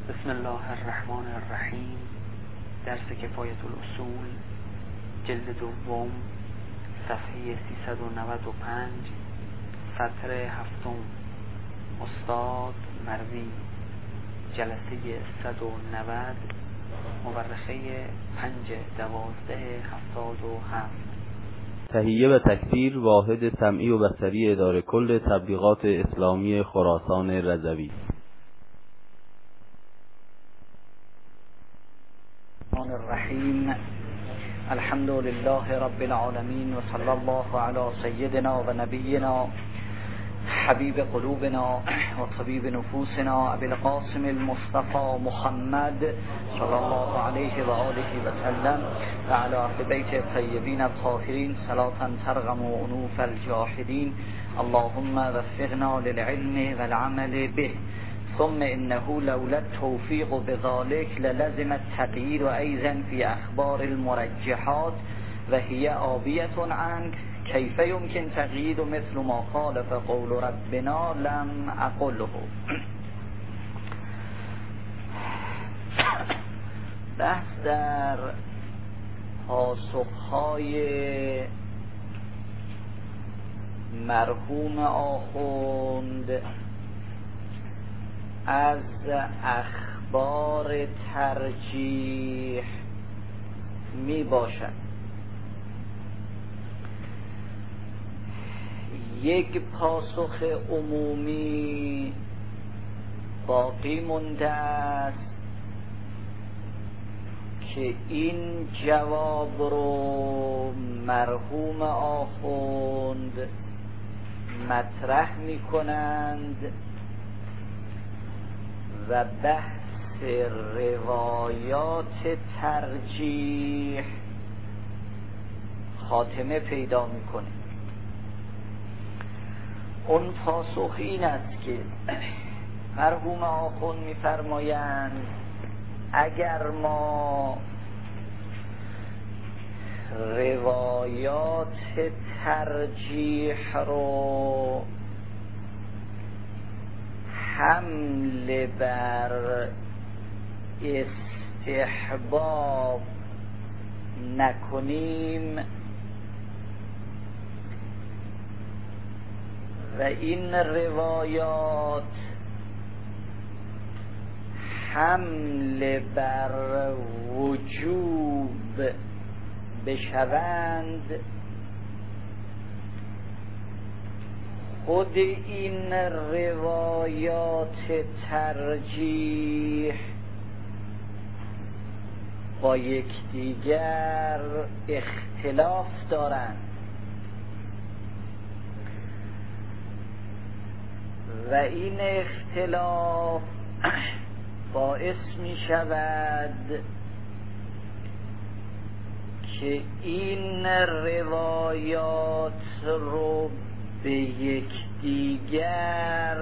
بسم الله الرحمن الرحیم. درس کفایت الاصول، جلد دوم، صفحه 395، سطر هفتم. استاد مروی، جلسه 190، مورخه 5/12/77. تهیه و تکثیر واحد سمعی و بصری اداره کل تبلیغات اسلامی خراسان رضوی. الرحمن الرحیم. الحمد لله رب العالمین و صلی الله علی سیدنا و نبینا حبیب قلوبنا و طبیب نفوسنا ابی القاسم المصطفى محمد صلی الله علیه و آله و سلم و علی اهل بیت الطیبین الطاهرین صلاة ترغم انوف الجاحدین. اللهم وفقنا للعلم والعمل به. ثم انه لولا التوفيق بذلك للزم التقييد ايضا في اخبار المرجحات وهي آبية عنك. كيف يمكن تقييد مثل ما خالف قول ربنا لم اقله. بحث در پاسخهای مرحوم آخوند از اخبار ترجیح می باشد. یک پاسخ عمومی باقی مونده است که این جواب رو مرحوم آخوند مطرح می کنند و بحث روایات ترجیح خاتمه پیدا میکنه. اون پاسخ این است که مرحوم آخوند میفرمایند اگر ما روایات ترجیح رو حمل بر استحباب نکنیم و این روایات حمل بر وجوب بشوند، خود این روایات ترجیح با یکدیگر اختلاف دارند و این اختلاف باعث می شود که این روایات رو به یکدیگر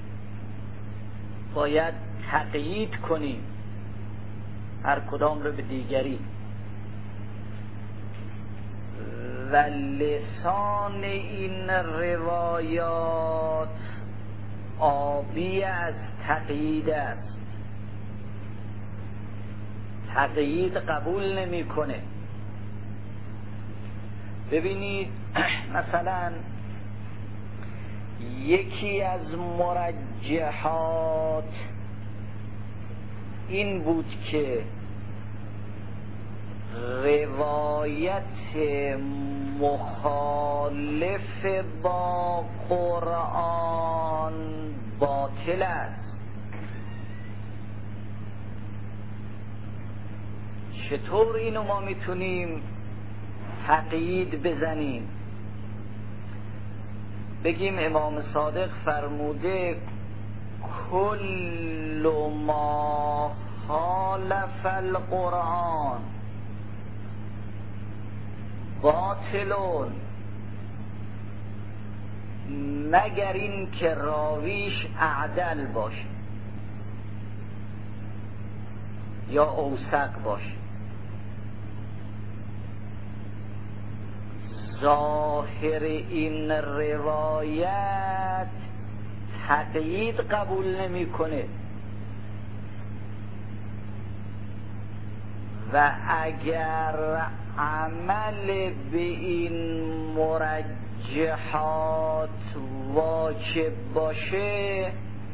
باید تقیید کنیم، هر کدام رو به دیگری، و لسان این روایات آبی از تقیید است، تقیید قبول نمی کنه. ببینید مثلا یکی از مرجحات این بود که روایت مخالف با قرآن باطل است. چطور اینو ما میتونیم تقیید بزنیم؟ بگیم امام صادق فرموده کل ما خالف القرآن باطلون، مگر این که راویش اعدل باشه یا اوثق باشه. ظاهر این روایت تقیید قبول نمیکنه، و اگر عمل به این مرجحات واجب باشه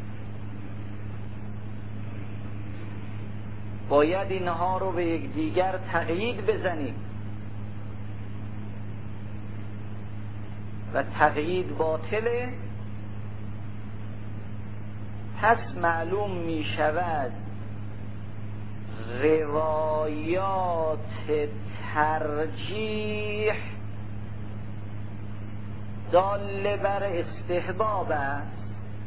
باید اینها رو به یکدیگر تقیید بزنیم و تقیید باطله. پس معلوم می شود روایات ترجیح دال بر استحباب است،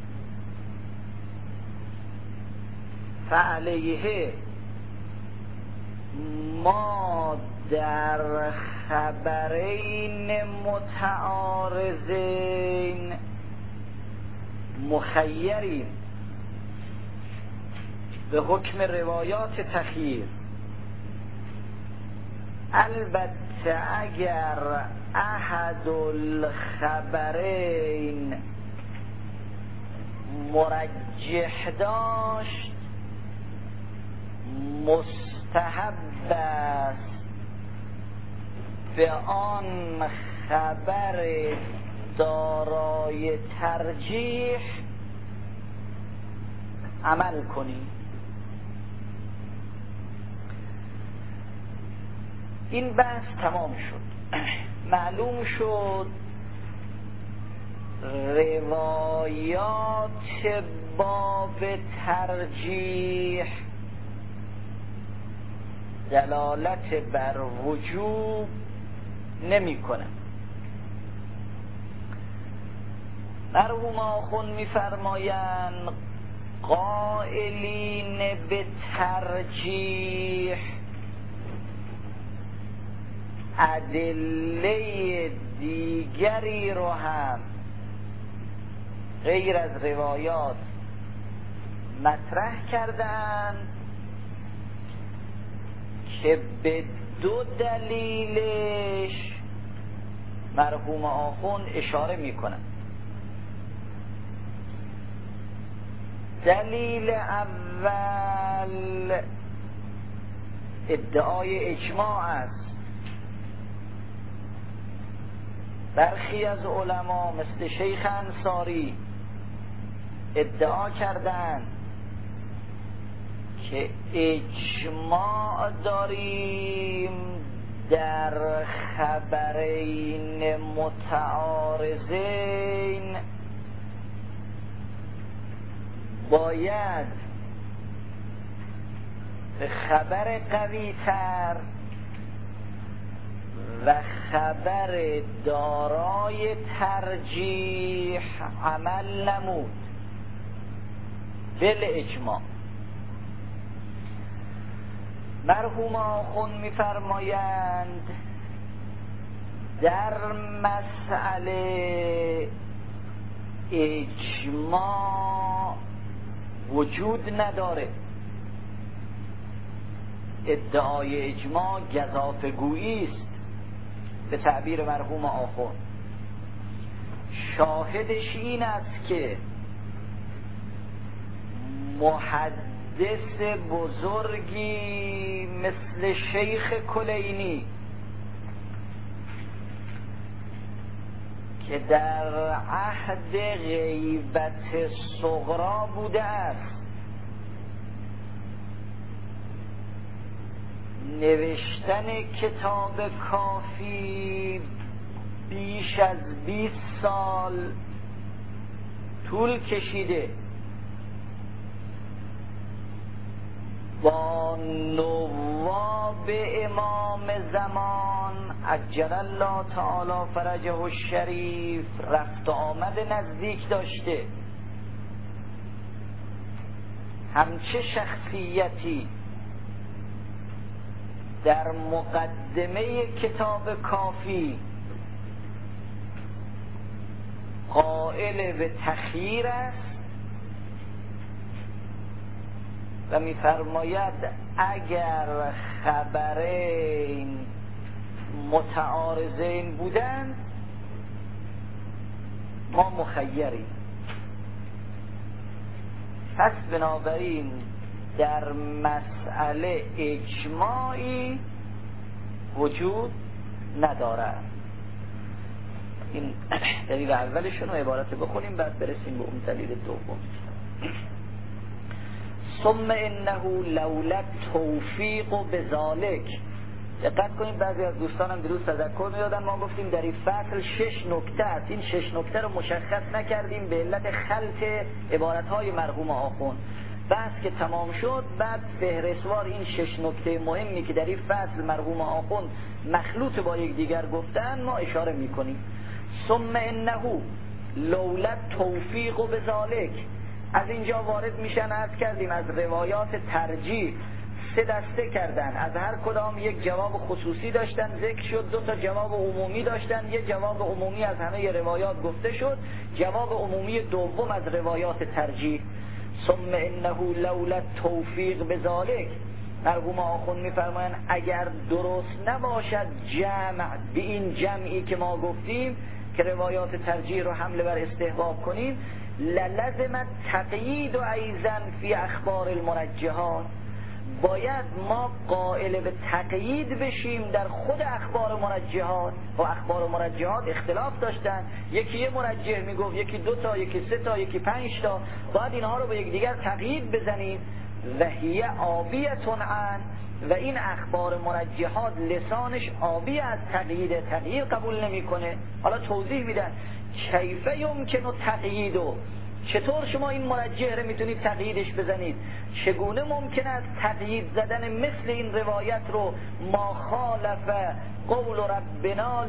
فعلیه ما در خبرین متعارضین مخیریم به حکم روایات تخییر. البته اگر احد الخبرین مرجح داشت مستحب است به آن خبر دارای ترجیح عمل کنی. این بحث تمام شد. معلوم شد روایات باب ترجیح دلالت بر وجوب نمی کنه. مرحوم آخوند می فرمایند قائلین به ترجیح ادله دیگری رو هم غیر از روایات مطرح کردند که به دو دلیلش مرحوم آخوند اشاره میکنند. دلیل اول ادعای اجماع است. برخی از علما مثل شیخ انصاری ادعا کردند که اجماع داریم در خبرین متعارضین، باید به خبر قوی تر و خبر دارای ترجیح عمل نمود بالاجماع. مرحوم آخوند می‌فرمایند در مسئله اجماع وجود نداره. ادعای اجماع گزافه‌گویی است به تعبیر مرحوم آخوند. شاهدش این است که محدث بزرگی مثل شیخ کلینی که در عهد غیبت صغرا بوده است نوشتن کتاب کافی بیش از 20 سال طول کشیده، با نواب امام زمان عجل الله تعالی فرجه الشریف رفت و آمد نزدیک داشته. همچه شخصیتی در مقدمه کتاب کافی قائل به تخییر است و می‌فرماید اگر خبرین متعارضین بودند ما مخیریم. پس بنابراین در مسئله اجماعی وجود ندارد. این دلیل اولشون رو عبارت بخونیم بعد برسیم به اون دلیل دوم. ثم انه لولا توفیق بذالک. دقت کنید بعضی از دوستانم دیروز تذکر میدادن ما گفتیم در این فصل 6 نکته است. این 6 نکته رو مشخص نکردیم به علت خلط عبارت‌های مرحوم آخوند. بحث که تمام شد بعد فهرستوار این 6 نکته مهمی که در این فصل مرحوم آخوند مخلوط با یکدیگر گفتن ما اشاره میکنیم. ثم انه لولا توفیق بذالک. از اینجا وارد میشن، عرض کردیم از روایات ترجیح 3 دسته کردن، از هر کدام یک جواب خصوصی داشتن ذکر شد، 2 تا جواب عمومی داشتن، یک جواب عمومی از همه روایات گفته شد، جواب عمومی دوم از روایات ترجیح. ثم انه لولا توفیق بذالک. مرحوم آخوند میفرمایند اگر درست نباشد جمع به این جمعی که ما گفتیم که روایات ترجیح رو حمله بر استحباب کنیم، للزم تقیید و ایضا فی اخبار المرجحات. باید ما قائل به تقیید بشیم در خود اخبار مرجحات. و اخبار مرجحات اختلاف داشتن، یکی یه مرجح میگفت، یکی 2 تا، یکی 3 تا، یکی 5 تا. باید اینها رو به یکدیگر تقیید بزنیم. و هی آبیتون عن. و این اخبار مرجحات لسانش آبی از تقیید قبول نمیکنه. حالا توضیح میدن کیف یمکن تقییدو. چطور شما این مرجح رو میتونید تقییدش بزنید؟ چگونه ممکن است تقیید زدن مثل این روایت رو ما خالف قول ربنا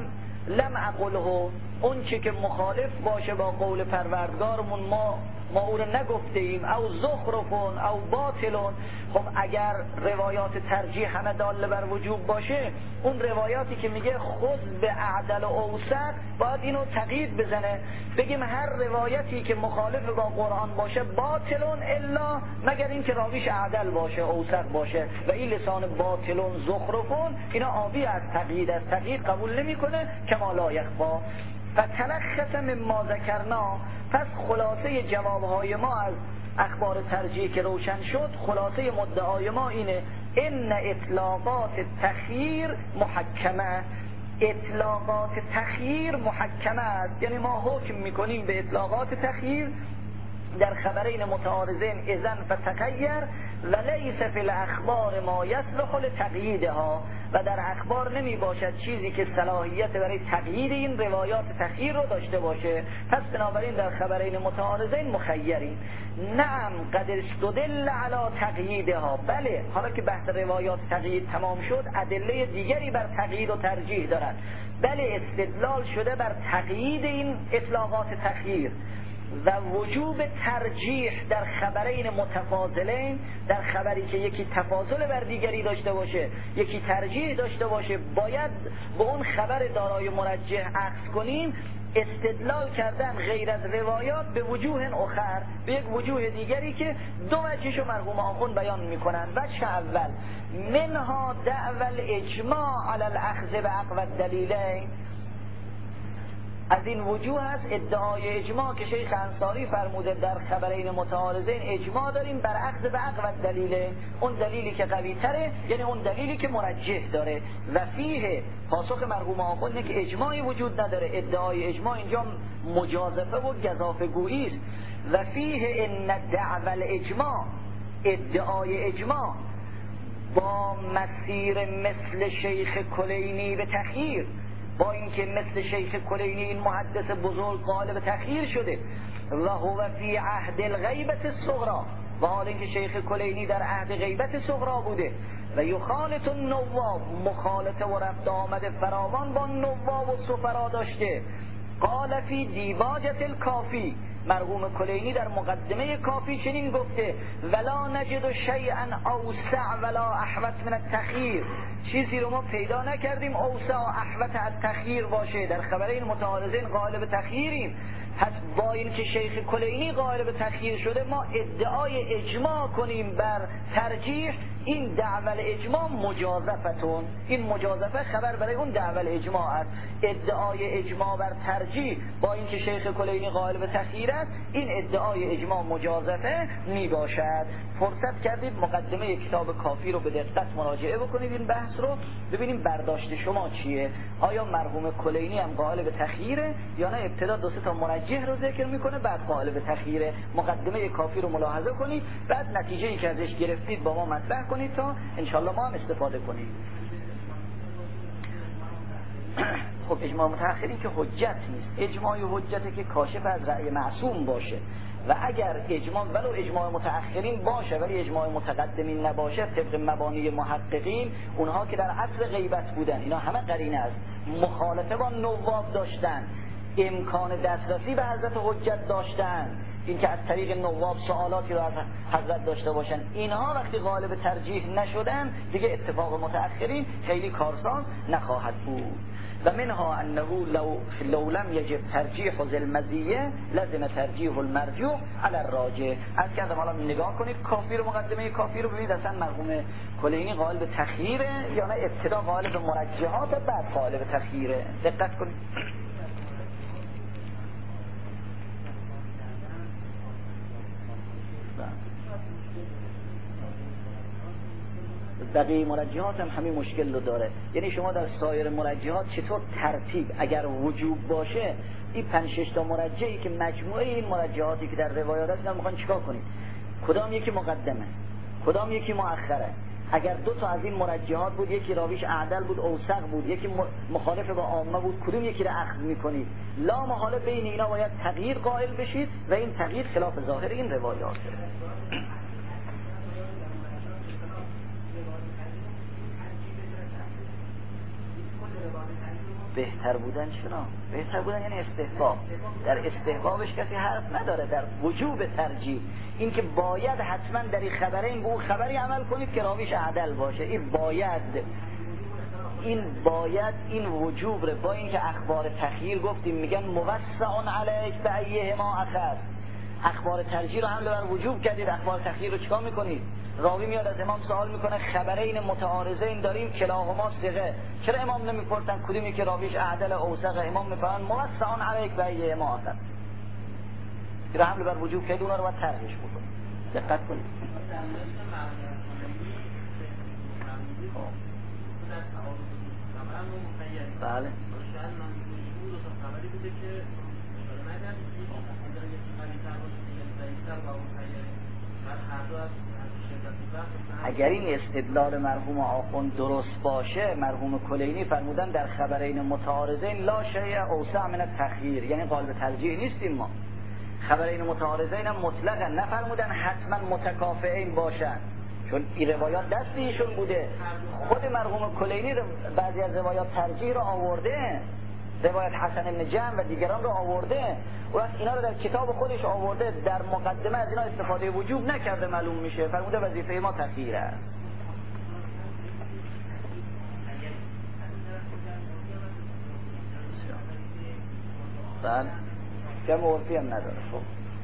لم اقله، اون چی که مخالف باشه با قول پروردگارمون ما او رو نگفته ایم، او زخرفون او باطلون. خب اگر روایات ترجیح همه داله بر وجوب باشه، اون روایاتی که میگه خذ به اعدل و اوسط باید اینو تقیید بزنه، بگیم هر روایتی که مخالف با قرآن باشه باطلون الا مگر این که راویش اعدل باشه اوسط باشه. و این لسان باطلون زخرفون اینا آبی از تقیید قبول نمیکنه کما لا یخفا. فتلخص مما ذکرنا. پس خلاصه جوابهای ما از اخبار ترجیح که روشن شد، خلاصه مدعای ما اینه ان اطلاقات تخییر محکمه. اطلاقات تخییر محکمه است، یعنی ما حکم میکنیم به اطلاقات تخییر در خبرین متعارضین اذن فتخیر و لیس فی الاخبار ما یصلح لتقییدها. و در اخبار نمی باشد چیزی که صلاحیت برای تقیید این روایات تخییر رو داشته باشه. پس بنابراین در خبرین متعارضین مخیرین. نعم قد استدل علی تقییدها. بله، حالا که بحث روایات تقیید تمام شد، ادله دیگری بر تقیید و ترجیح دارد. بله، استدلال شده بر تقیید این اطلاقات تخییر و وجوب ترجیح در خبرین متفاضلین. در خبری که یکی تفاضل بر دیگری داشته باشه، یکی ترجیح داشته باشه، باید به اون خبر دارای مرجح عکس کنیم. استدلال کردن غیر از روایات به وجوه اخر، به یک وجوه دیگری که 2 وجهشو مرحوم آخوند بیان میکنن. وجه اول منها دعوی الاجماع علی الاخذ باقوی الدلیلین. از این وجوه هست ادعای اجماع که شیخ انصاری فرموده در خبرین متعارضین اجماع داریم بر اخذ به اقوى دلیله، اون دلیلی که قوی تره، یعنی اون دلیلی که مرجح داره. و فیه پاسخ مرحوم آخوند که اجماعی وجود نداره، ادعای اجماع اینجا مجازفه و گزافه گویی است. و فیه ان دعوی الاجماع، ادعای اجماع با مسیر مثل شیخ کلینی به تخییر، با اینکه مثل شیخ کلینی این محدث بزرگ قائل به تخییر شده و هو فی عهد الغیبت الصغرا، و حال اینکه شیخ کلینی در عهد غیبت صغرا بوده و یخالط النواب، مخالطه و رفت آمد فراوان با نواب و سفرا داشته. قال فی دیباجة الکافی، مرحوم کلینی در مقدمه کافی چنین گفته ولا نجد شیئا اوسع ولا احوط من التخییر، چیزی رو ما پیدا نکردیم اوسع و احوط از تخییر باشه. در خبرین متعارضین قائل به تخییریم پس با این که شیخ کلینی قائل به تخییر شده ما ادعای اجماع کنیم بر ترجیح، این دعوی اجماع مجازفتون، این مجازفه خبر برای اون دعوی اجماع است. ادعای اجماع بر ترجیح با اینکه شیخ کلینی قائل به تخییر است، این ادعای اجماع مجازفه می باشد. فرصت کردید مقدمه کتاب کافی رو به دقت مراجعه بکنید، این بحث رو ببینیم برداشت شما چیه. آیا مرحوم کلینی هم قائل به تخییره یا نه ابتدا دو سه تا مرجح رو ذکر میکنه بعد قائل به تخییره؟ مقدمه کافی رو ملاحظه کنید، بعد نتیجه‌ای که ازش گرفتید با ما مطرح کنید تا انشالله ما هم استفاده کنیم. خب اجماع متأخرین که حجت نیست، اجماع حجته که کاشف از رأی معصوم باشه، و اگر اجماع ولو اجماع متأخرین باشه ولی اجماع متقدمین نباشه، طبق مبانی محققین اونها که در عصر غیبت بودن، اینا همه قرینه است، مخالفه با نواب داشتن، امکان دسترسی به حضرت حجت داشتن، این که از طریق نواب سوالاتی رو از حضرت داشته باشن، اینها وقتی غالب ترجیح نشدن دیگه اتفاق متأخرین خیلی کارساز نخواهد بود. و منها انه لو لم یجب ترجیح ذل مزیه لازم ترجیح المرجوح علی الراجح. از کردم حالا نگاه کنید کافی رو، مقدمه کافی رو ببینید اصلا مرحوم کلینی قائل به تخییره یا نه ابتدا قائل به مرجحات بعد قائل به تخییره. دقت کنید. بقیه مرجحات هم همین مشکل رو داره، یعنی شما در سایر مرجحات چطور ترتیب اگر وجوب باشه، این 5-6 تا مرجحی که مجموعه این مرجحاتی که در روایات هست اینا میخوان چیکار کنید؟ کدام یکی مقدمه، کدام یکی مؤخره؟ اگر دو تا از این مرجحات بود، یکی راویش اعدل بود اوثق بود، یکی مخالف با عامه بود، کدوم یکی رو اخذ میکنید؟ لا محاله بین اینا باید تغییر قائل بشید و این تغییر خلاف ظاهر این روایاته. بهتر بودن چرا؟ بهتر بودن یعنی استحباب. در استحبابش کسی حرف نداره، در وجوب ترجیح، این که باید حتما در این خبرین به اون خبری عمل کنید که راویش عدل باشه، این باید این وجوب رو با اینکه اخبار تخییر گفتیم میگن موسع علیک بایه ما اخذ، اخبار ترجیح رو حمل بر وجوب کردید، اخبار تخییر رو چیکار میکنید؟ راوی میاد از امام سوال میکنه خبرین متعارضین داریم کلاهما ثقه، چرا امام نمیپرسن کدومی که راویش اعدل اوثق؟ امام میفرمان موسع علیک بایه ما اخذ، رو حمل بر وجوب کردید، اونا رو باید ترجیح بکنید. دقت کنید. بله اگر این استدلال مرحوم آخوند درست باشه، مرحوم کلینی فرمودن در خبرین متعارضین لا شیء اوسع من التخییر، یعنی قائل به ترجیح نیستیم ما. خبرین متعارضین هم مطلقا نفرمودن حتما متکافئین باشن، چون این روایات دست ایشون بوده. خود مرحوم کلینی بعضی از روایات ترجیح رو آورده، روایت حسن بن جعفر و دیگران رو آورده، و اینا رو در کتاب خودش آورده، در مقدمه از اینا استفاده وجوب نکرده، معلوم میشه فرموده وظیفه ما تخییر است. بله جمع عرفی هم نداره. خب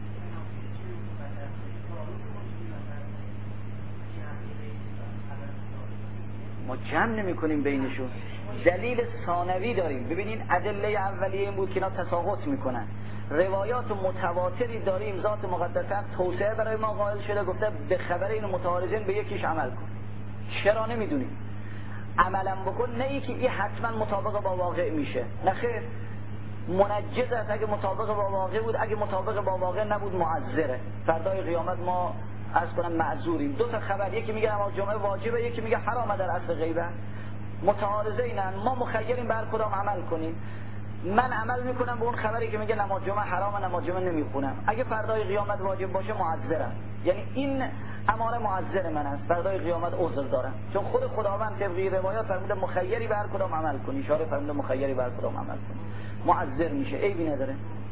ما جمع نمی کنیم بینشون، دلیل ثانوی داریم. ببینین ادله اولیه این بود که اینا تساقط میکنن، روایات متواتری داریم، ذات مقدسه توسعه برای ما قائل شده، گفته به خبر این متعارضین به یکیش عمل کن. چرا نمیدونیم؟ عملا بکن، نه ای که این حتما مطابق با واقع میشه، نه خیر، منجز است. اگه مطابق با واقع بود، اگه مطابق با واقع نبود معذره، فردای قیامت ما عرض کنم معذوریم. دو تا خبر، یکی میگه نماز جمعه واجبه، یکی میگه حرامه در اصل غیبت، متعارضینن، ما مخیریم بر کدام عمل کنیم. من عمل میکنم به اون خبری که میگه نماز جمعه حرامه، نماز جمعه نمیخونم. اگه فردای قیامت واجب باشه معذرم، یعنی این اماره معذر من است، فردای قیامت عذر دارم، چون خود خداوند طبقی روایات فرموده مخیری بر کدام عمل کنی، اشاره فرموده مخیری بر کدام عمل کنی، معذر میشه، عیبی نداره.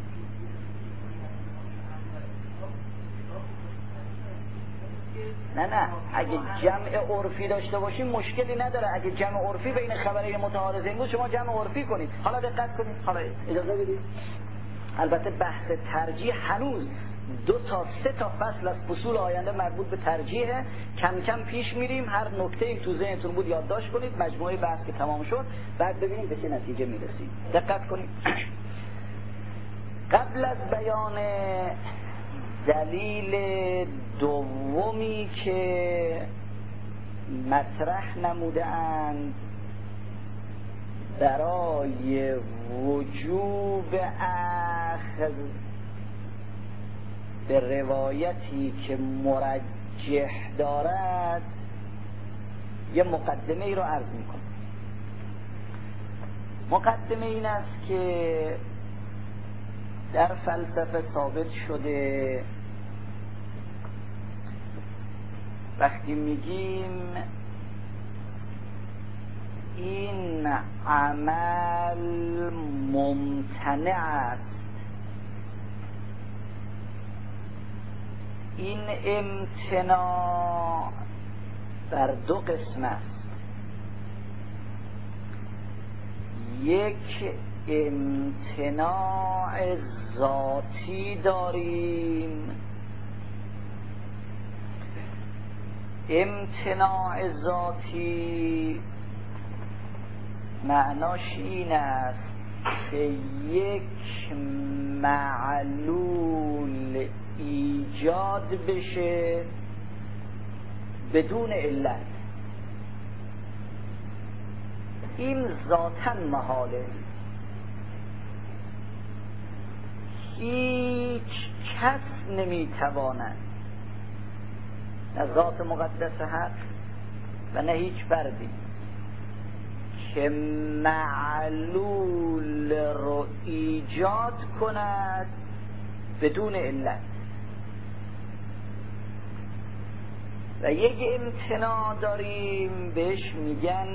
نه اگه جمع عرفی داشته باشیم مشکلی نداره، اگه جمع عرفی بین خبرین متعارضین بود شما جمع عرفی کنید. حالا دقت کنید، حالا اجازه بدید البته بحث ترجیح هنوز 2 تا 3 تا فصل از فصول آینده مربوط به ترجیحه. کم کم پیش میریم، هر نکته تو ذهنتون بود یادداشت کنید، مجموعه بحث که تمام شد بعد ببینیم به چه نتیجه میرسیم. دقت کنید. قبل از بیان دلیل دومی که مطرح نموده‌اند برای وجوب اخذ به روایتی که مرجح دارد، یه مقدمه ای رو عرض میکنم. مقدمه این است که در فلسفه ثابت شده وقتی میگیم این عمل ممتنع است، این امتناع بر 2 قسم است. یک امتناع ذاتی داریم. امتناع ذاتی معناش این است که یک معلول ایجاد بشه بدون علت. این ذاتاً محاله. هیچ کس نمیتواند، نه ذات مقدس حق و نه هیچ فردی، که معلول رو ایجاد کند بدون علت. و یک امتناع داریم بهش میگن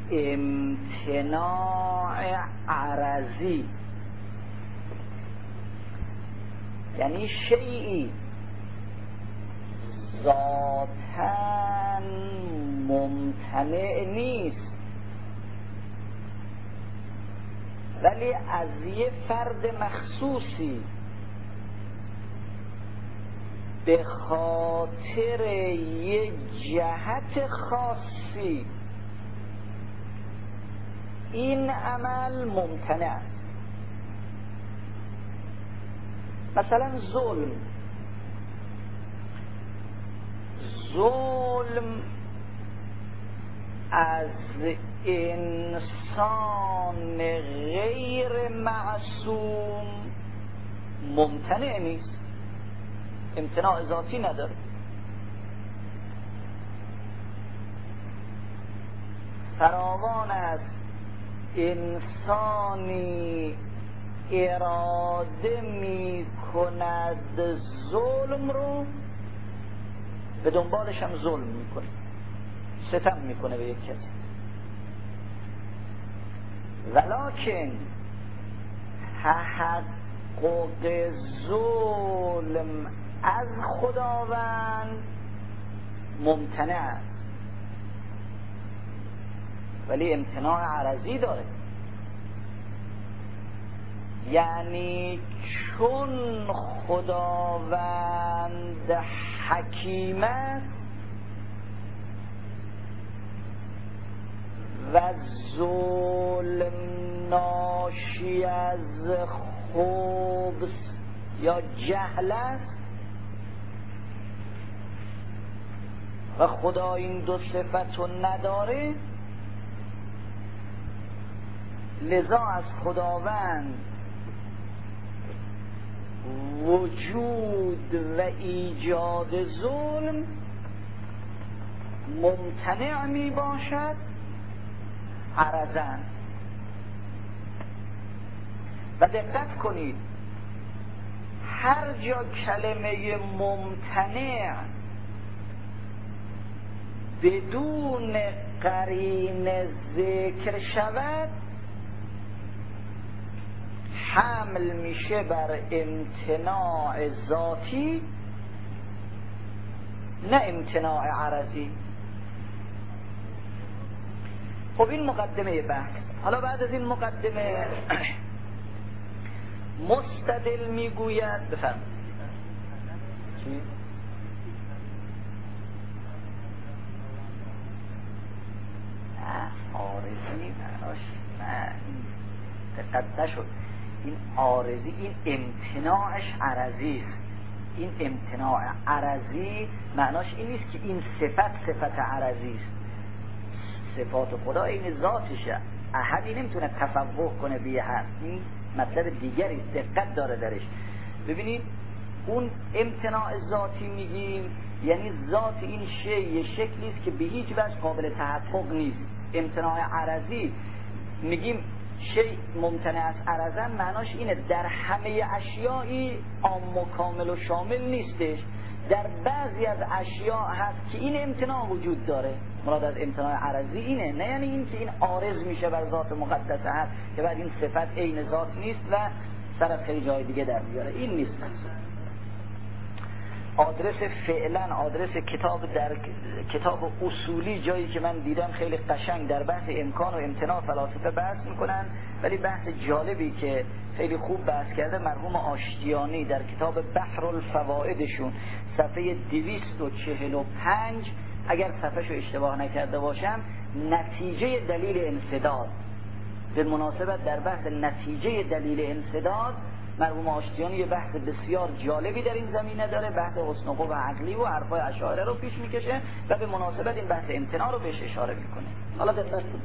امتناع عرضی، یعنی شیئی ذاتاً ممتنع نیست ولی از یه فرد مخصوصی به خاطر یه جهت خاصی این عمل ممتنع است. مثلا ظلم از انسان غیر معصوم ممتنع نیست، امتناع ذاتی نداره. فراوان است انسانی اراده می کند ظلم رو، به دنبالش هم ظلم میکنه، ستم میکنه به یک کسی، ولکن تحقق ظلم از خداوند ممتنع است ولی امتناع عرضی داره. یعنی چون خداوند حکیم است و ظلم ناشی از خبث یا جهل است و خدا این 2 صفت رو نداره، لذا از خداوند وجود و ایجاد ظلم ممتنع می باشد عرضاً. و دقت کنید هر جا کلمه ممتنع بدون قرینه ذکر شود حمل میشه بر امتناع ذاتی نه امتناع عرضی. خب این مقدمه بحث. حالا بعد از این مقدمه مستدل میگوید بفرمایید چی؟ عارضی معناش نه دقت نشد. این عارضی این امتناعش عرضی است. این امتناع عرضی معناش این نیست که این صفت عرضی است. صفات خدا این ذاتشه، احدی نمیتونه تفوق کنه بیه هست. این مطلب دیگری دقت داره درش. ببینید اون امتناع ذاتی میگیم یعنی ذات این شی یه شکلی است که به هیچ وجه قابل تحقق نیست. امتناع عرضی میگیم شی ممتنع از عرضن، معناش اینه در همه اشیایی عام و کامل و شامل نیستش، در بعضی از اشیاء هست که این امتناع وجود داره. مراد از امتناع عرضی اینه، نه یعنی این که این عارض میشه بر ذات مقدسه هست که بعد این صفت عین ذات نیست و سر از خیلی جای دیگه در بیاره. این نیست. آدرس فعلا آدرس کتاب در کتاب اصولی جایی که من دیدم خیلی قشنگ در بحث امکان و امتناع فلاسفه بحث میکنن، ولی بحث جالبی که خیلی خوب بحث کرده مرحوم آشتیانی در کتاب بحر الفوائدشون صفحه 245 اگر صفحهشو اشتباه نکرده باشم نتیجه دلیل انسداد، به مناسبت در بحث نتیجه دلیل انسداد مرحوم آشتیانی یه بحث بسیار جالبی در این زمینه داره، بحث حسن و خوب عقلی و حرفای اشاعره رو پیش میکشه و به مناسبت این بحث امتناع رو بهش اشاره میکنه. حالا دقت کنید.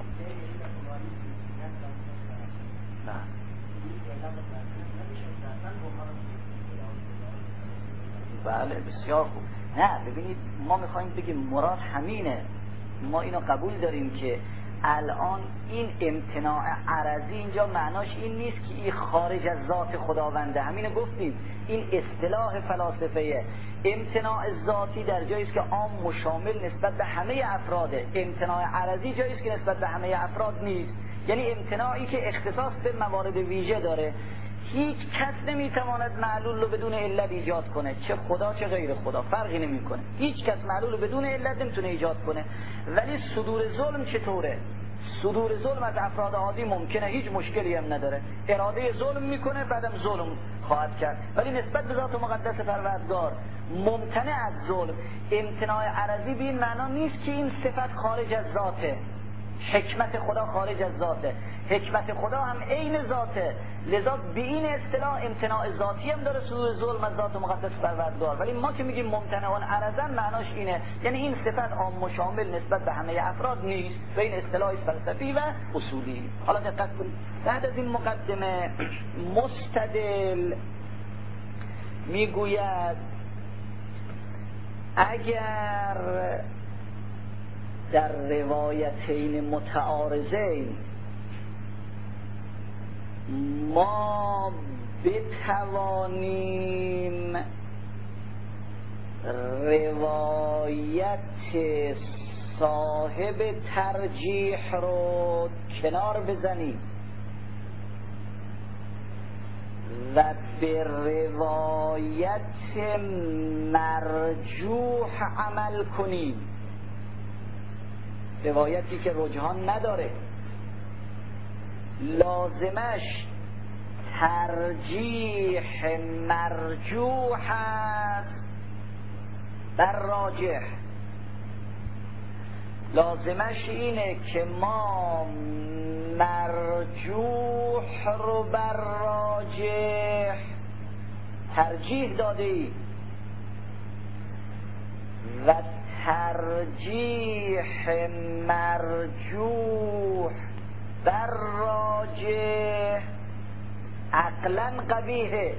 بله بسیار خوب. نه ببینید ما میخوایم بگیم مراد همینه، ما اینو قبول داریم که الان این امتناع عرضی اینجا معناش این نیست که این خارج از ذات خداونده. همینو گفتیم، این اصطلاح فلاسفه. امتناع ذاتی در جایی است که عام مشامل نسبت به همه افراده، امتناع عرضی جایی است که نسبت به همه افراد نیست، یعنی امتناعی که اختصاص به موارد ویژه داره. هیچ کس نمیتواند معلول رو بدون علت ایجاد کنه، چه خدا چه غیر خدا فرقی نمیکنه. هیچ کس معلول رو بدون علت نمیتونه ایجاد کنه. ولی صدور ظلم چطوره؟ صدور ظلم از افراد عادی ممکنه، هیچ مشکلی هم نداره، اراده ظلم میکنه بعدم ظلم خواهد کرد، ولی نسبت به ذات مقدس پروردگار ممتنع از ظلم. امتناع عرضی به این معنا نیست که این صفت خارج از ذاته، حکمت خدا خارج از ذاته، حکمت خدا هم عین ذاته، لذا به این اصطلاح امتناع ذاتی هم داره صدور ظلم از ذات مقدس پروردگار. ولی ما که میگیم ممتنعان عرضا معناش اینه، یعنی این صفت عام و شامل نسبت به همه افراد نیست و این اصطلاح فلسفی و اصولی. حالا دقت کنید، بعد از این مقدمه مستدل میگوید اگر در روایتین متعارضین ما بتوانیم روایت صاحب ترجیح رو کنار بزنیم و به روایت مرجوح عمل کنیم، روایتی که رجحان نداره، لازمش ترجیح مرجوح است بر راجح. لازمش اینه که ما مرجوح رو بر راجح ترجیح دادیم و ترجیح مرجوح بر راجح عقلا قبیحه.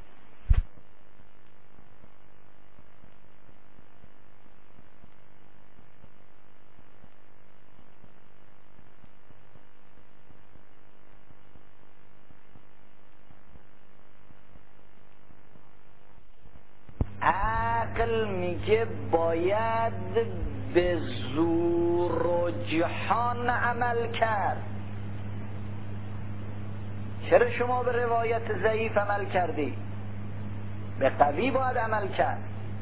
عقل میگه باید به زور و جهان عمل کرد. چرا شما به روایت ضعیف عمل کردی؟ به قوی باید عمل کرد.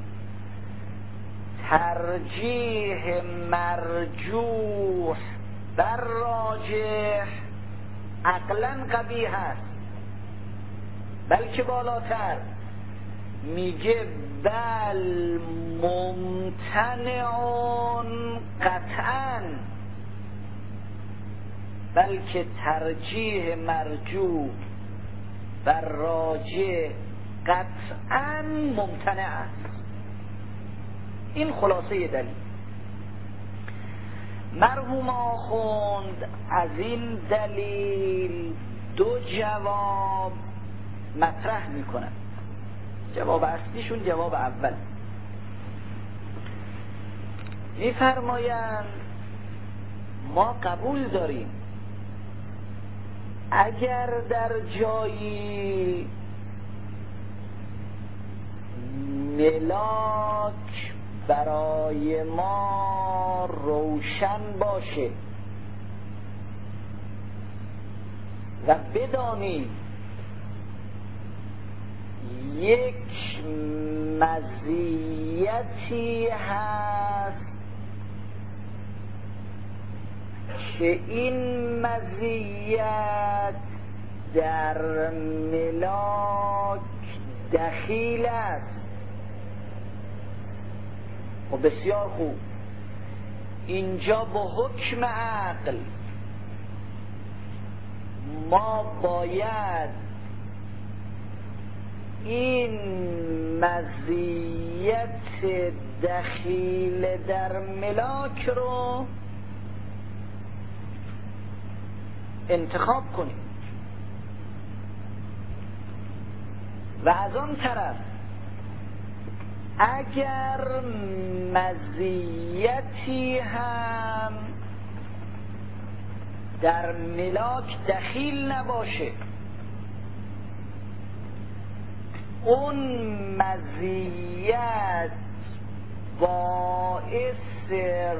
ترجیح مرجوح بر راجح عقلا قبیح است، بلکه بالاتر میگه بل ممتنعون قطعا، بلکه ترجیح مرجوع بر راجح قطعا ممتنع است. این خلاصه دلیل. مرحوم آخوند از این دلیل دو جواب مطرح میکنن. جواب اصلیشون جواب اول، میفرمایند ما قبول داریم اگر در جایی ملاک برای ما روشن باشه و بدانیم یک مزیتی هست که این مزیت در ملاک دخیل است. و بسیار خوب، اینجا با حکم عقل ما باید این مزیت دخیل در ملاک رو انتخاب کنیم و از آن طرف اگر مزیتی هم در ملاک دخیل نباشه، اون مزیت باعث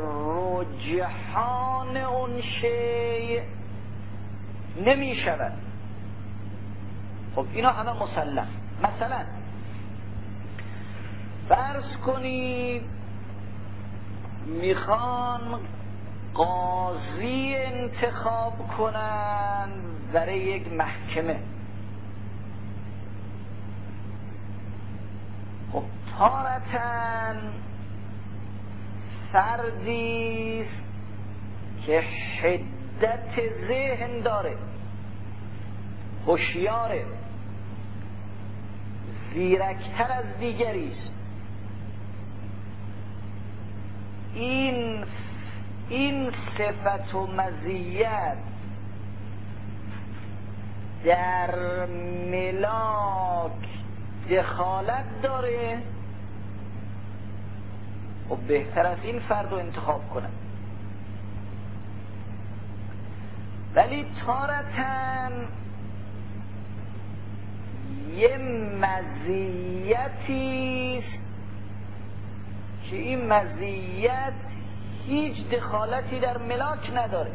رجحان اون شیء نمی شود. خب اینا همه مسلم. مثلا فرض کنید میخوان قاضی انتخاب کنن برای یک محکمه. خب تارتاً فردی است که حدت ذهن داره، هوشیاره، زیرکتر از دیگری است. این صفت و مزیت در ملاک دخالت داره و بهتر از این فرد رو انتخاب کنن. ولی تارتاً یه مزیتی است که این مزیت هیچ دخالتی در ملاک نداره.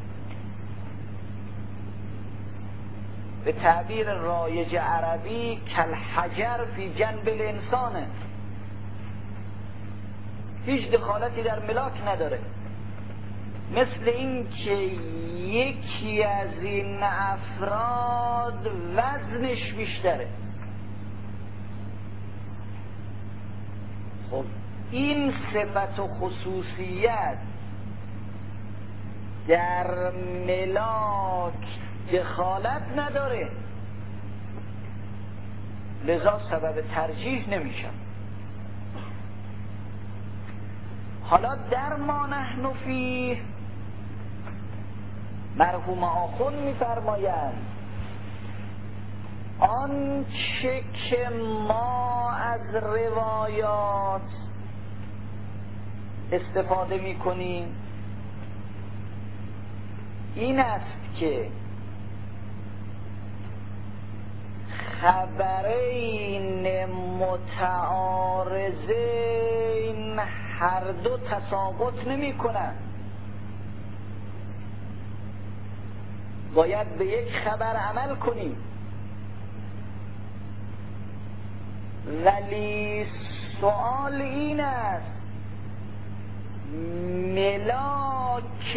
به تعبیر رایج عربی کالحجر فی جنب الانسانه، هیچ دخالتی در ملاک نداره. مثل این که یکی از این افراد وزنش بیشتره. خب این صفت و خصوصیت در ملاک دخالت نداره، لذا سبب ترجیح نمیشه. حالا در ما نحن فیه مرحوم آخوند می‌فرمایند آنچه که ما از روایات استفاده می‌کنیم این است که خبرین متعارضین هر دو تساقط نمی‌کنند. باید به یک خبر عمل کنیم، ولی سوال این است ملاک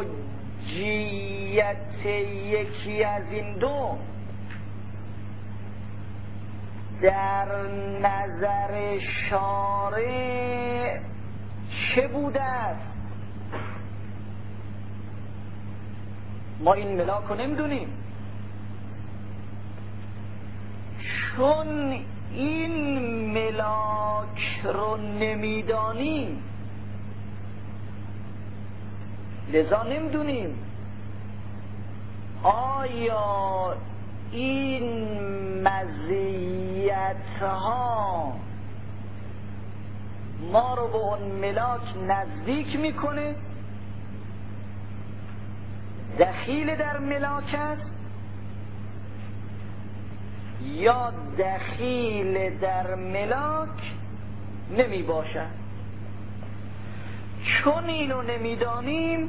حجیت یکی از این دو در نظر شارع چه بوده است؟ ما این ملاک رو نمیدونیم، چون این ملاک رو نمیدانیم لذا نمیدونیم آیا این مزیت‌ها ما رو به اون ملاک نزدیک میکنه، دخیل در ملاک است، یا دخیل در ملاک نمی باشد. چون اینو نمیدانیم،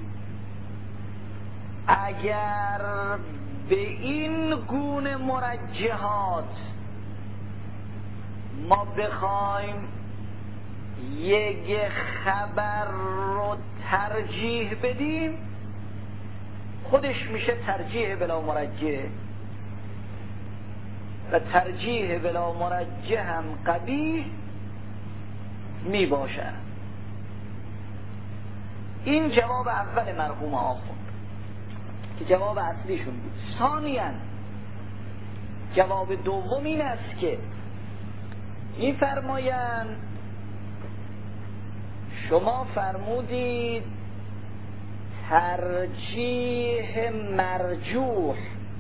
اگر به این گونه مرجحات ما بخوایم یک خبر رو ترجیح بدیم، خودش میشه ترجیح بلا مرجح، و ترجیح بلا مرجح هم قبیح می باشد. این جواب اول مرحوم آخوند که جواب اصلیشون بود. ثانیاً جواب دوم این است که می‌فرمایند شما فرمودید ترجیح مرجوح،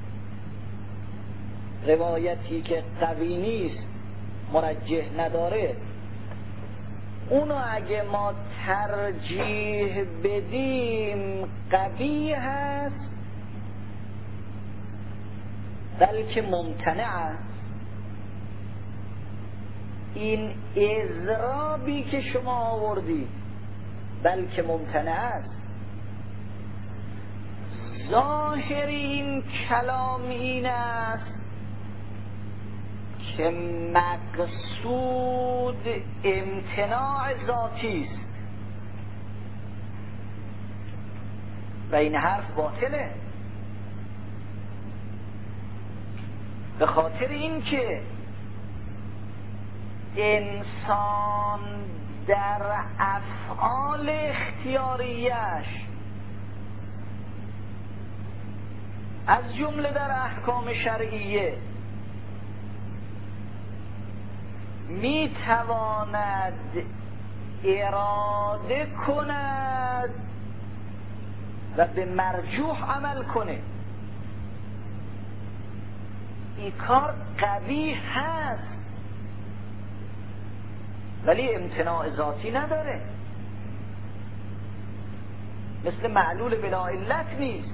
روایتی که قوی نیست مرجح نداره، اونو اگه ما ترجیح بدیم قوی هست بلکه ممتنع است. این اضرابی که شما آوردید بلکه ممتنع است. ظاهر این کلام این است که مقصود امتناع ذاتی است و این حرف باطله، به خاطر اینکه انسان در افعال اختیاریش از جمله در احکام شرعیه می تواند اراده کند و به مرجوح عمل کنه. این کار قوی هست ولی امتناع ذاتی نداره، مثل معلول بلا علت نیست.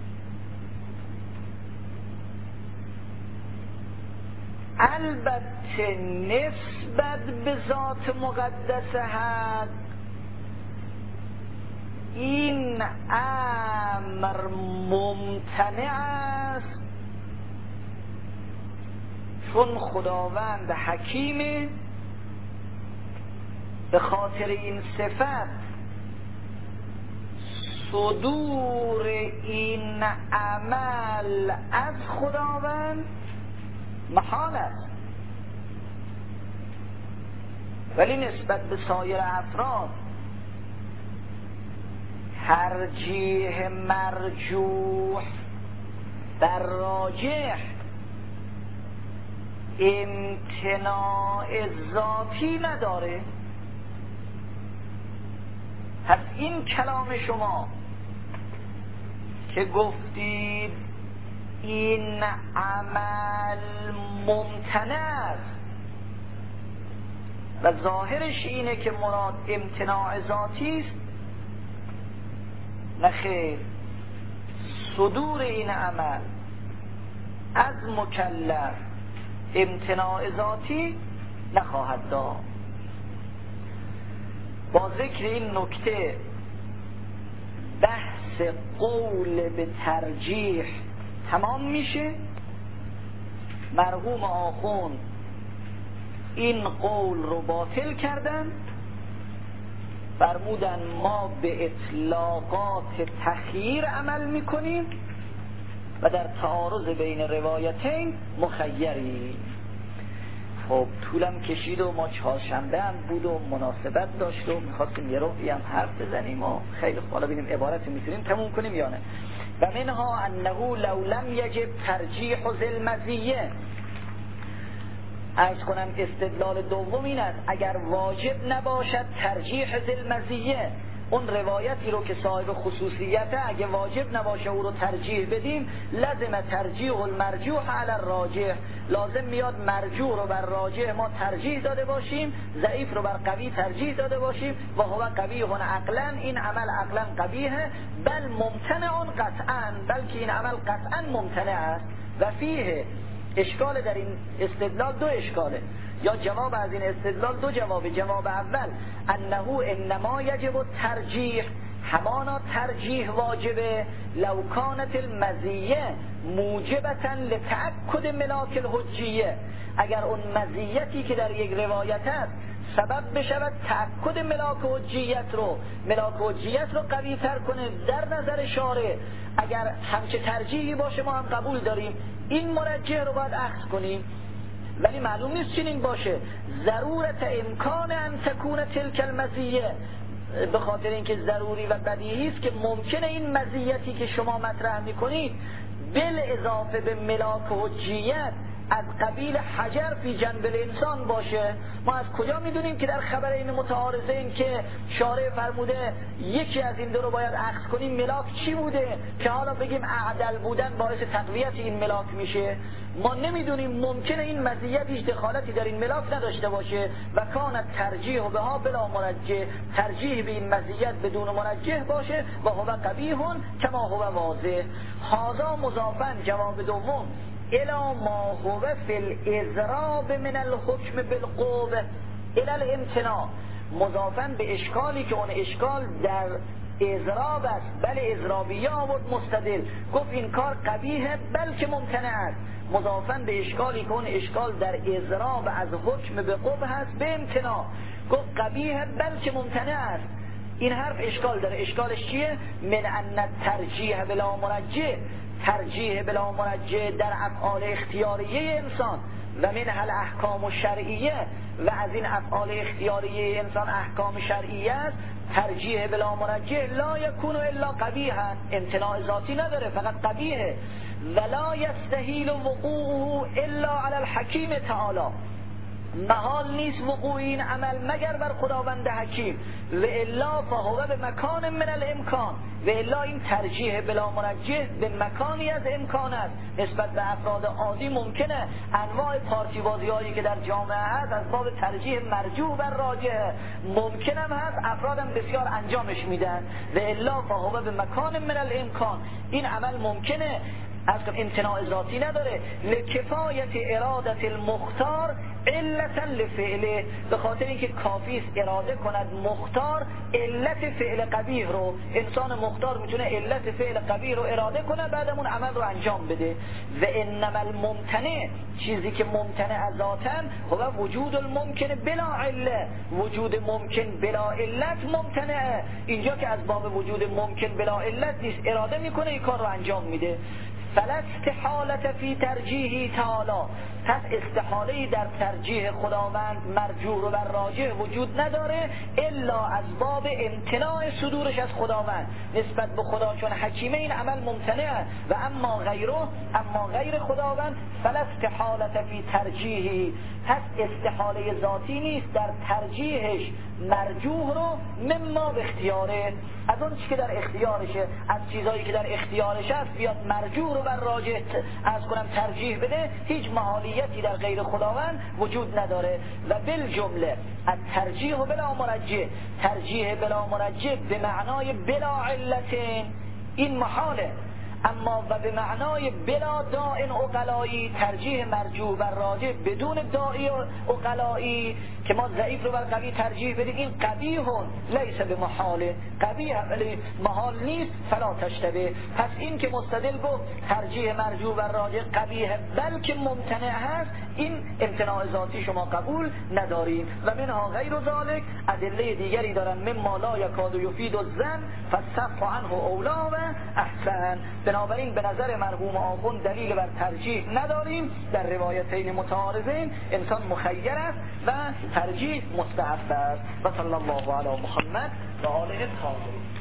البته نسبت به ذات مقدس حق این امر ممتنع است، چون خداوند حکیمه، به خاطر این صفت صدور این عمل از خداوند محال است. ولی نسبت به سایر افراد ترجیح مرجوح بر راجح امتناع ذاتی نداره. پس این کلام شما که گفتید این عمل ممتنع است و ظاهرش اینه که مراد امتناع ذاتی است، نخیر، صدور این عمل از مکلف امتناع ذاتی نخواهد داشت. با ذکر این نکته بحث قول به ترجیح تمام میشه. مرحوم آخوند این قول رو باطل کردن، فرمودن ما به اطلاقات تخییر عمل میکنیم و در تعارض بین روایتین مخیریم. خب طولم کشید و ما چهارشنبه هم بود و مناسبت داشت و میخواستیم یه روی هم حرف بزنیم و خیلی بالا ببینیم عبارت میتونیم تموم کنیم یا نه. و منها انه لو لم یجب ترجیح ذی المزیه، عرض کنم استدلال دوم این است اگر واجب نباشد ترجیح ذی المزیه، اون روایتی رو که صاحب خصوصیته اگه واجب نباشه او رو ترجیح بدیم، لازم ترجیح المرجوح علی الراجح، لازم میاد مرجوح رو بر راجح ما ترجیح داده باشیم، ضعیف رو بر قوی ترجیح داده باشیم. و هو قبیح عقلا، این عمل عقلا قبیحه، بل ممتنع قطعا، بلکه این عمل قطعا ممتنع است. و فیه اشکال در این استدلال دو اشکاله، یا جواب از این استدلال دو جوابه. جواب اول انه انما یجب الترجیح، همانا ترجیح واجبه لو کانت المزیه موجبتا لتأکد ملاک الحجیه، اگر اون مزیتی که در یک روایت است سبب بشود تأکد ملاک حجیت رو، ملاک حجیت رو قوی تر کنه در نظر شارع، اگر همچه ترجیحی باشه ما هم قبول داریم، این مرجح رو باید اخذ کنیم. ولی معلوم نیست چنین باشه، ضرورت امکان ان تکون تلک المزیه، به خاطر اینکه ضروری و بدیهی است که ممکنه این مزیتی که شما مطرح میکنید بل اضافه به ملاک حجیت از قبیل حجر فی جنب الانسان باشه. ما از کجا میدونیم که در خبر این متعارضین که شارع فرموده یکی از این دو رو باید اخذ کنیم ملاک چی بوده که حالا بگیم اعدل بودن باعث تقویت این ملاک میشه؟ ما نمیدونیم، ممکنه این مزیت هیچ دخالتی در این ملاک نداشته باشه. و کانت ترجیح بها بلا مرجح، ترجیح به این مزیت بدون مرجح باشه. و هو قبیح کما هو واضح. هذا مضافا، جواب دوم، الی ما هو فی الاضراب من الحکم بالقوه الی الامتناع، مضافا به اشکالی که اون اشکال در اضراب است. بله اضرابیه آورد مستدل، گفت این کار قبیحه بلکه ممتنع است، مضافا به اشکالی که اون اشکال در اضراب از حکم به قوه هست به امتناع، گفت قبیحه بلکه ممتنع است. این حرف اشکال داره. اشکالش چیه؟ من ان ترجیح بلا مرجح، ترجیح بلا مرجح در افعال اختیاریه انسان و من هل احکام شرعیه، و از این افعال اختیاریه انسان احکام شرعیه است. ترجیح بلا مرجح لا یکون الا قبیحا، امتناع ذاتی نداره فقط قبیحه. ولا یستحیل وقوعه الا علی الحکیم تعالی، محال نیست وقوع این عمل مگر بر خداوند حکیم. و الا فهو به مکان من الامکان، و الا این ترجیح بلا مرجح به مکانی از امکان است. نسبت به افراد عادی ممکنه انواع پارتی بازی هایی که در جامعه هست از باب ترجیح مرجوح بر راجح ممکن هم هست، افرادم بسیار انجامش میدن. و الا فهو به مکان من الامکان، این عمل ممکنه، از امتناع ذاتی نداره. لکفایت ارادت المختار علتا لفعله، به خاطر اینکه کافی است اراده کند مختار علت فعل قبیح رو، انسان مختار میتونه علت فعل قبیح رو اراده کنه بعدم اون عمل رو انجام بده. و انما الممتنع، چیزی که ممتنع ذاتاً، هو وجود الممکن بلا عله، وجود ممکن بلا علت ممتنعه. اینجا که از باب وجود ممکن بلا علت نیست، اراده میکنه این کار رو انجام میده. فلا استحالت فی ترجیحی تعالی، پس استحاله‌ای در ترجیح خداوند مرجوح و بر راجح وجود نداره الا از باب امتناع صدورش از خداوند نسبت به خدا، چون حکیمه این عمل ممتنعه. و اما غیره، اما غیر خداوند، فلا استحالت فی ترجیحی، پس استحاله ذاتی نیست در ترجیحش مرجوح رو مما به اختیاره، از اون چیزی که در اختیارشه، از چیزایی که در اختیارش است بیاد مرجوح رو بر راجح از کنم ترجیح بده، هیچ محالیتی در غیر خداوند وجود نداره. و بالجمله الترجیح بلا مرجح، ترجیح بلا مرجح به معنای بلا علتین این محاله، اما و به معنای بلا داعی عقلایی، ترجیح مرجوح بر راجح بدون داعی عقلایی، که ما ضعیف رو بر قوی ترجیح بدیم، این قبیح لیس بمحاله، قبیح ولی محال نیست، فلا تشتبه. پس این که مستدل گفت ترجیح مرجوع بر راجح قبیح بلکه ممتنع هست، این امتناع ذاتی شما قبول نداریم. و منها غیر ذلک، ادله دیگری دارن، مما لا یکاد یفید الظن فالصف عنه اولا و احسن. بنابراین به نظر مرحوم آخوند دلیل بر ترجیح نداریم. در روایتین متعارضین انسان مخیر است و ترجیح مستحب است. و صلی الله علی محمد و آله الطاهرین.